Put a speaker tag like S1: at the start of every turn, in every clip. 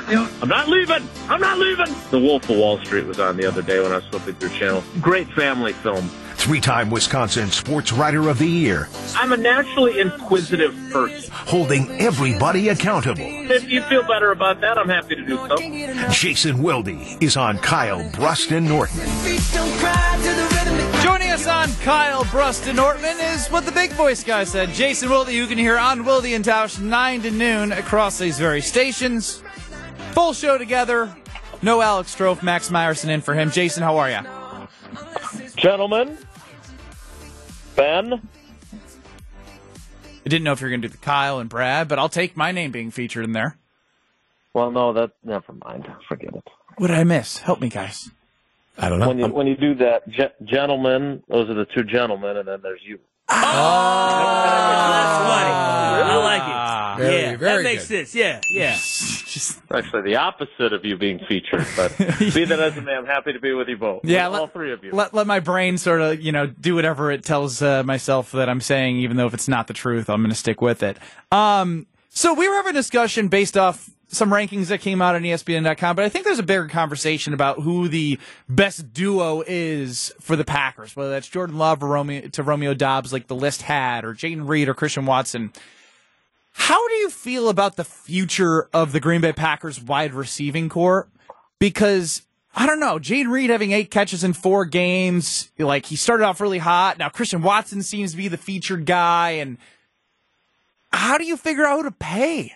S1: I'm not leaving. I'm not leaving. The Wolf of Wall Street was on the other day when I was flipping through channel. Great family film.
S2: Three-time Wisconsin Sports Writer of the Year.
S1: I'm a naturally inquisitive person.
S2: Holding everybody accountable.
S1: If you feel better about that, I'm happy to do so.
S2: Jason Wilde is on Kyle Bruston Norton.
S3: Joining us on Kyle Bruston Norton is what the big voice guy said. Jason Wilde, you can hear on Wilde and Tausch 9 to noon across these very stations. Full show together. No Alex Strofe, Max Meyerson in for him. Jason, how are you?
S1: Gentlemen, Ben.
S3: I didn't know if you were going to do the Kyle and Brad, but I'll take my name being featured in there.
S1: Well, no, never mind. Forget it.
S3: What did I miss? Help me, guys.
S4: I don't know.
S1: When you do that, gentlemen, those are the two gentlemen, and then there's you.
S4: Oh,
S5: that's funny. I like it.
S4: Very
S5: That makes
S4: good.
S5: sense. Yeah.
S3: Just
S1: Actually, the opposite of you being featured, but be that as it may, I'm happy to be with you both.
S3: Yeah,
S1: With all three of you.
S3: let my brain sort of, do whatever it tells myself that I'm saying, even though if it's not the truth, I'm going to stick with it. So we were having a discussion based off some rankings that came out on ESPN.com, but I think there's a bigger conversation about who the best duo is for the Packers, whether that's Jordan Love or Romeo Doubs, like the list had, or Jayden Reed or Christian Watson. How do you feel about the future of the Green Bay Packers wide receiving core? Because, I don't know, Jayden Reed having 8 catches in 4 games, like he started off really hot. Now Christian Watson seems to be the featured guy. And how do you figure out who to pay?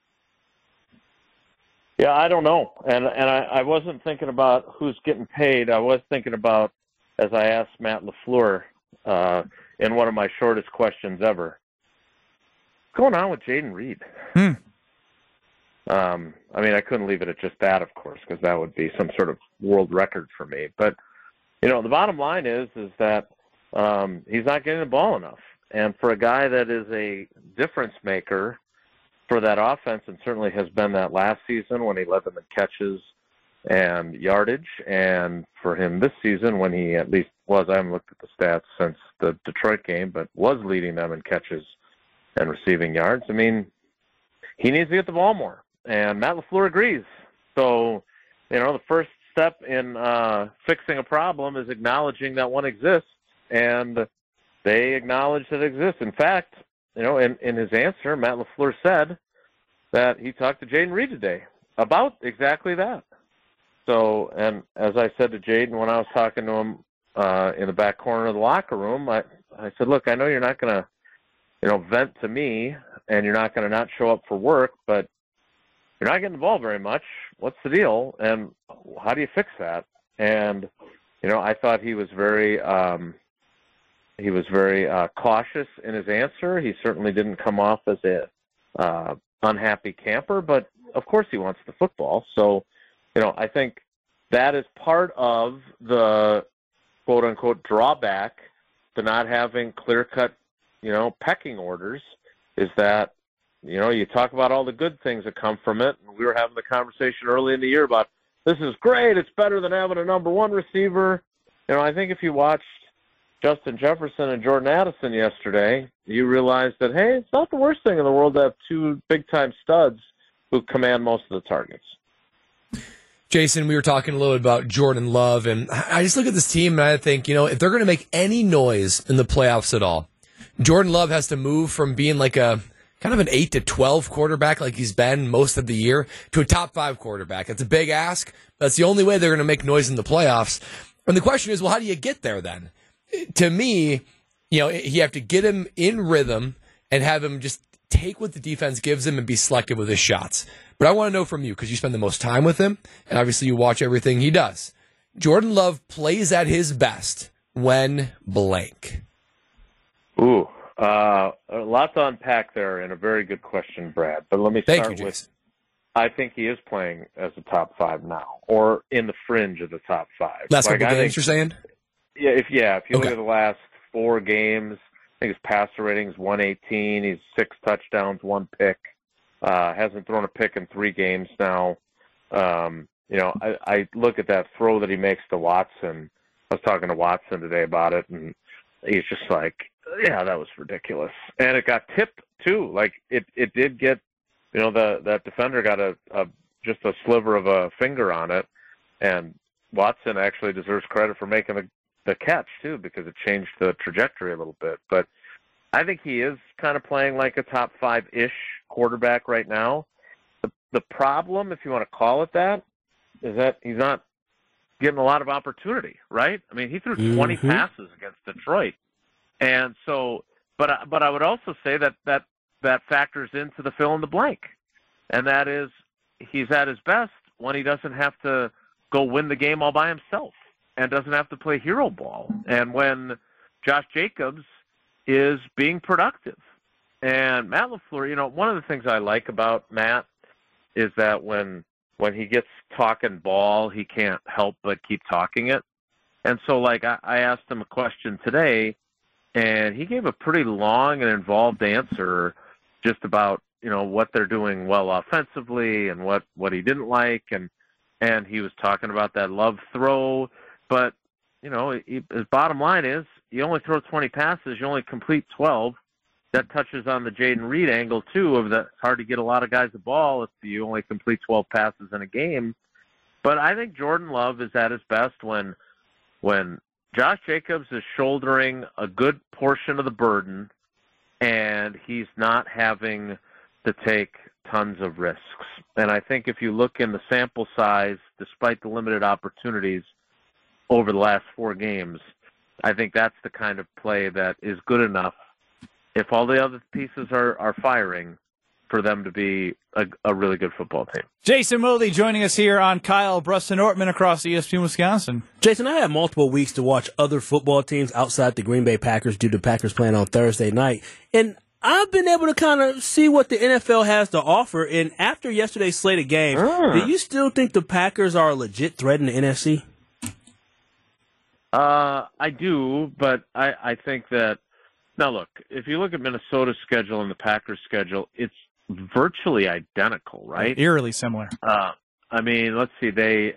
S1: Yeah, I don't know. And I wasn't thinking about who's getting paid. I was thinking about, as I asked Matt LaFleur in one of my shortest questions ever, what's going on with Jayden Reed? I mean, I couldn't leave it at just that, of course, because that would be some sort of world record for me. But, the bottom line is that he's not getting the ball enough. And for a guy that is a difference maker for that offense, and certainly has been that last season when he led them in catches and yardage, and for him this season when he at least was, I haven't looked at the stats since the Detroit game, but was leading them in catches and receiving yards. I mean, he needs to get the ball more, and Matt LaFleur agrees. So, the first step in fixing a problem is acknowledging that one exists, and they acknowledge that it exists. In fact, in his answer, Matt LaFleur said that he talked to Jayden Reed today about exactly that. So, and as I said to Jayden when I was talking to him in the back corner of the locker room, I said, look, I know you're not going to, vent to me, and you're not going to not show up for work, but you're not getting the ball very much. What's the deal? And how do you fix that? And, I thought he was very cautious in his answer. He certainly didn't come off as a unhappy camper, but of course he wants the football. So, I think that is part of the quote-unquote drawback to not having clear-cut, pecking orders, is that, you talk about all the good things that come from it. And we were having the conversation early in the year about, this is great, it's better than having a number one receiver. I think if you watched Justin Jefferson and Jordan Addison yesterday, you realize that, hey, it's not the worst thing in the world to have 2 big-time studs who command most of the targets.
S4: Jason, we were talking a little bit about Jordan Love, and I just look at this team and I think, if they're going to make any noise in the playoffs at all, Jordan Love has to move from being like a kind of an 8 to 12 quarterback like he's been most of the year to a top 5 quarterback. That's a big ask. That's the only way they're going to make noise in the playoffs. And the question is, well, how do you get there then? To me, you have to get him in rhythm and have him just take what the defense gives him and be selective with his shots. But I want to know from you, because you spend the most time with him, and obviously you watch everything he does. Jordan Love plays at his best when blank.
S1: Ooh, a lot to unpack there, and a very good question, Brad. But let me start with, I think he is playing as a top 5 now, or in the fringe of the top 5.
S4: Last couple games, you're saying?
S1: Yeah, if you look at the last 4 games, I think his passer rating's 118. He's 6 touchdowns, 1 pick. Hasn't thrown a pick in 3 games now. I look at that throw that he makes to Watson. I was talking to Watson today about it, and he's just like, yeah, that was ridiculous. And it got tipped too. Like it did get, that defender got a just a sliver of a finger on it. And Watson actually deserves credit for making the catch, too, because it changed the trajectory a little bit. But I think he is kind of playing like a top 5-ish quarterback right now. The problem, if you want to call it that, is that he's not getting a lot of opportunity, right? I mean, he threw 20 passes against Detroit. And so, but I would also say that factors into the fill in the blank. And that is, he's at his best when he doesn't have to go win the game all by himself and doesn't have to play hero ball. And when Josh Jacobs is being productive. And Matt LaFleur, one of the things I like about Matt is that when he gets talking ball, he can't help but keep talking it. And so, like, I asked him a question today, and he gave a pretty long and involved answer just about, what they're doing well offensively and what he didn't like. And he was talking about that Love throw. But, his bottom line is you only throw 20 passes, you only complete 12. That touches on the Jaden Reed angle, too, of that it's hard to get a lot of guys the ball if you only complete 12 passes in a game. But I think Jordan Love is at his best when Josh Jacobs is shouldering a good portion of the burden and he's not having to take tons of risks. And I think if you look in the sample size, despite the limited opportunities over the last 4 games, I think that's the kind of play that is good enough if all the other pieces are firing for them to be a really good football team.
S3: Jason Wilde joining us here on Kyle Bruston Ortman across ESPN Wisconsin.
S6: Jason, I had multiple weeks to watch other football teams outside the Green Bay Packers due to Packers playing on Thursday night. And I've been able to kind of see what the NFL has to offer. And after yesterday's slate of games, do you still think the Packers are a legit threat in the NFC?
S1: I do, but I think that now look, if you look at Minnesota's schedule and the Packers' schedule, it's virtually identical, right?
S3: Eerily similar.
S1: I mean, let's see, the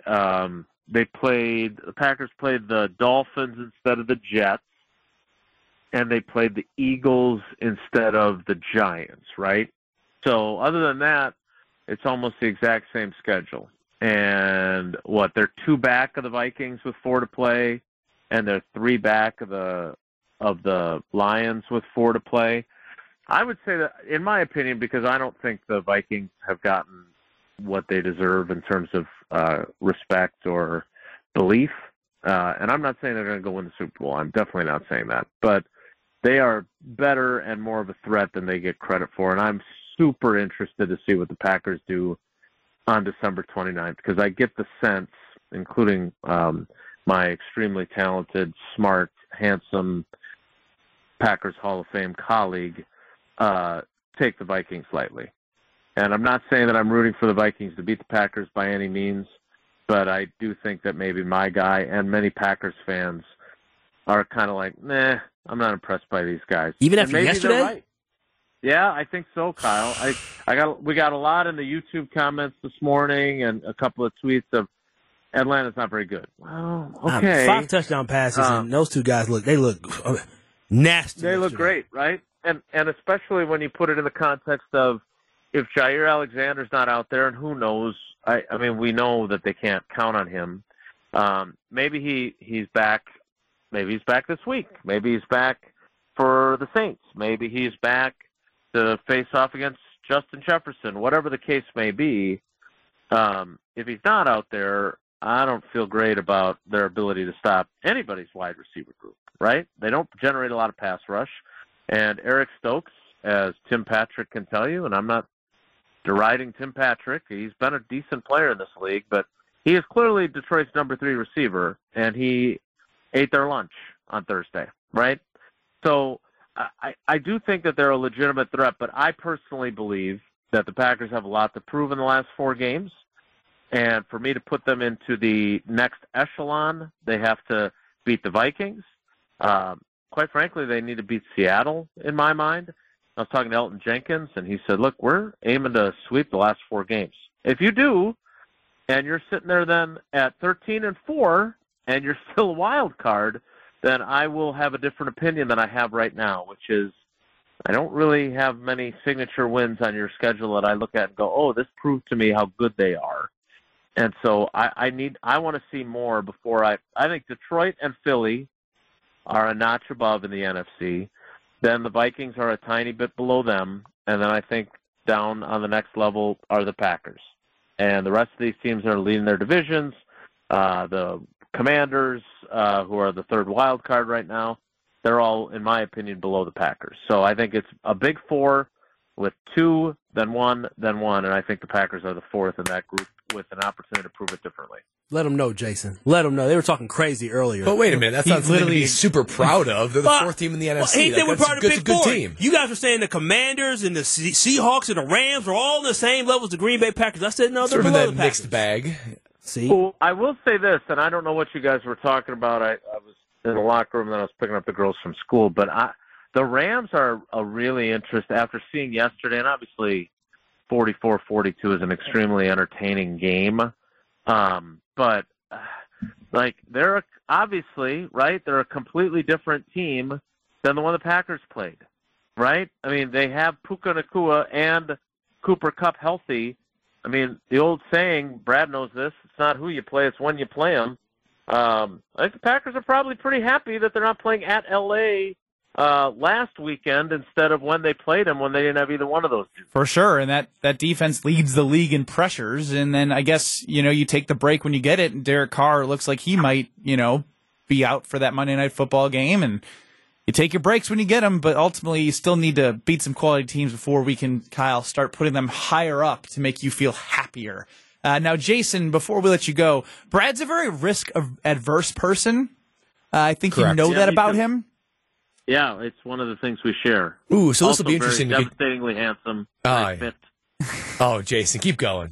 S1: Packers played the Dolphins instead of the Jets, and they played the Eagles instead of the Giants, right? So other than that, it's almost the exact same schedule. And they're 2 back of the Vikings with 4 to play, and they're 3 back of the Lions with 4 to play. I would say that, in my opinion, because I don't think the Vikings have gotten what they deserve in terms of respect or belief, and I'm not saying they're going to go win the Super Bowl. I'm definitely not saying that. But they are better and more of a threat than they get credit for, and I'm super interested to see what the Packers do on December 29th, because I get the sense, including my extremely talented, smart, handsome Packers Hall of Fame colleague, take the Vikings lightly. And I'm not saying that I'm rooting for the Vikings to beat the Packers by any means, but I do think that maybe my guy and many Packers fans are kind of like, nah, I'm not impressed by these guys.
S6: Even after yesterday?
S1: Right. Yeah, I think so, Kyle. We got a lot in the YouTube comments this morning and a couple of tweets of Atlanta's not very good. Well, okay.
S6: 5 touchdown passes, and those 2 guys look nasty.
S1: They look great, right? And especially when you put it in the context of if Jair Alexander's not out there, and who knows? I mean, we know that they can't count on him. Maybe he's back. Maybe he's back this week. Maybe he's back for the Saints. Maybe he's back to face off against Justin Jefferson. Whatever the case may be, if he's not out there, I don't feel great about their ability to stop anybody's wide receiver group, right? They don't generate a lot of pass rush. And Eric Stokes, as Tim Patrick can tell you, and I'm not deriding Tim Patrick, he's been a decent player in this league, but he is clearly Detroit's number 3 receiver, and he ate their lunch on Thursday, right? So I do think that they're a legitimate threat, but I personally believe that the Packers have a lot to prove in the last 4 games. And for me to put them into the next echelon, they have to beat the Vikings. Quite frankly, they need to beat Seattle, in my mind. I was talking to Elton Jenkins, and he said, look, we're aiming to sweep the last 4 games. If you do, and you're sitting there then at 13-4, and you're still a wild card, then I will have a different opinion than I have right now, which is I don't really have many signature wins on your schedule that I look at and go, oh, this proved to me how good they are. And so I want to see more before I think Detroit and Philly are a notch above in the NFC. Then the Vikings are a tiny bit below them. And then I think down on the next level are the Packers. And the rest of these teams are leading their divisions. The Commanders, who are the third wild card right now, they're all, in my opinion, below the Packers. So I think it's a big four with 2, then 1, then 1. And I think the Packers are the fourth in that group with an opportunity to prove it differently.
S6: Let them know, Jason. Let them know. They were talking crazy earlier.
S4: But wait a minute, that's not something to be super proud of. They're the fourth team in the NFC.
S6: They were part of the
S4: Big Four. Team.
S6: You guys were saying the Commanders and the Seahawks and the Rams are all on the same level as the Green Bay Packers. I said no, they're below the Packers.
S4: Mixed bag.
S6: See,
S1: well, I will say this, and I don't know what you guys were talking about. I was in the locker room and then I was picking up the girls from school, but the Rams are a really interesting. After seeing yesterday, and obviously 44-42 is an extremely entertaining game. But like they're obviously right. They're a completely different team than the one the Packers played, right? I mean, they have Puka Nacua and Cooper Kupp healthy. I mean, the old saying, Brad knows this, it's not who you play, it's when you play them. I think the Packers are probably pretty happy that they're not playing at L.A. Last weekend instead of when they played them when they didn't have either one of those two.
S3: For sure, and that defense leads the league in pressures, and then I guess, you take the break when you get it, and Derek Carr looks like he might, be out for that Monday Night Football game, and you take your breaks when you get them, but ultimately you still need to beat some quality teams before we can, Kyle, start putting them higher up to make you feel happier. Now, Jason, before we let you go, Brad's a very risk-adverse person. I think
S4: Correct.
S3: You know that about him.
S1: Yeah, it's one of the things we share.
S4: Ooh, so
S1: also
S4: this will be interesting.
S1: Very devastatingly handsome.
S4: Yeah. Oh, Jason, keep going.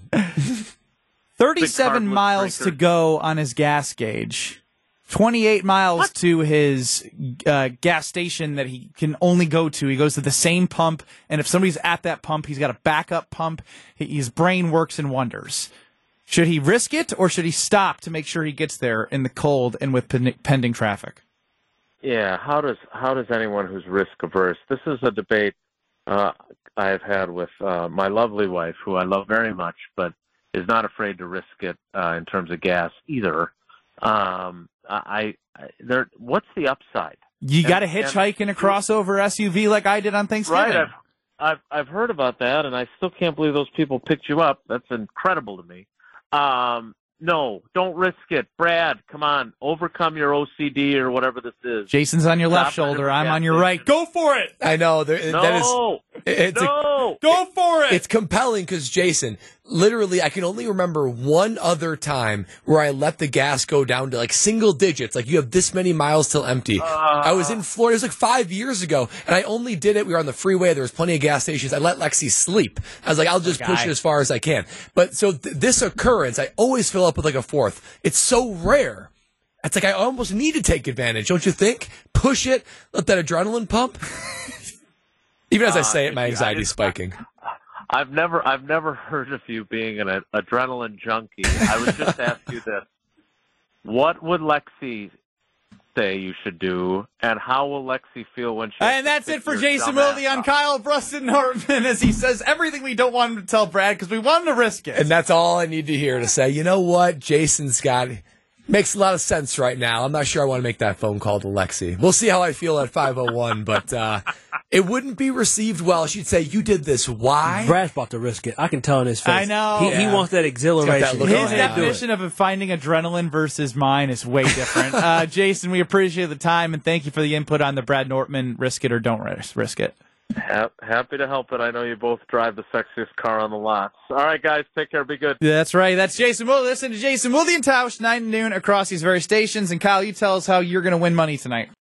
S3: 37 miles to go on his gas gauge. 28 miles to his gas station that he can only go to. He goes to the same pump, and if somebody's at that pump, he's got a backup pump. His brain works in wonders. Should he risk it, or should he stop to make sure he gets there in the cold and with pending traffic?
S1: Yeah, how does anyone who's risk averse? This is a debate I've had with my lovely wife, who I love very much, but is not afraid to risk it in terms of gas either. What's the upside?
S3: You got to hitchhike in a crossover SUV like I did on Thanksgiving.
S1: Right, I've heard about that, and I still can't believe those people picked you up. That's incredible to me. No, don't risk it. Brad, come on. Overcome your OCD or whatever this is.
S3: Jason's on your left shoulder. I'm on your right. Go for it.
S4: I know.
S1: Go
S3: for it.
S4: It's compelling because, Jason, literally, I can only remember one other time where I let the gas go down to like single digits. Like, you have this many miles till empty. I was in Florida. It was like 5 years ago, and I only did it. We were on the freeway. There was plenty of gas stations. I let Lexi sleep. I was like, I'll just push it as far as I can. But so this occurrence, I always fill up with like a fourth. It's so rare. It's like I almost need to take advantage, don't you think? Push it, let that adrenaline pump. Even as I say it, my anxiety's spiking.
S1: I've never heard of you being an adrenaline junkie. I would just ask you this: what would Lexi say you should do, and how will Lexi feel when she?
S3: And that's it for Jason Wilde on Kyle Bruston-Nortman, as he says everything we don't want him to tell Brad because we want him to risk it.
S4: And that's all I need to hear to say, you know what, Jason's got makes a lot of sense right now. I'm not sure I want to make that phone call to Lexi. We'll see how I feel at 5:01, but it wouldn't be received well. She'd say, you did this. Why?
S6: Brad's about to risk it. I can tell in his face.
S3: I know.
S6: He wants that exhilaration.
S3: His definition of finding adrenaline versus mine is way different. Jason, we appreciate the time, and thank you for the input on the Brad Nortman risk it or don't risk it.
S1: Happy to help it. I know you both drive the sexiest car on the lot. All right, guys, take care. Be good.
S3: That's right. That's Jason Wilde. Listen to Jason Wilde and Tausch, 9 to noon across these various stations. And Kyle, you tell us how you're going to win money tonight.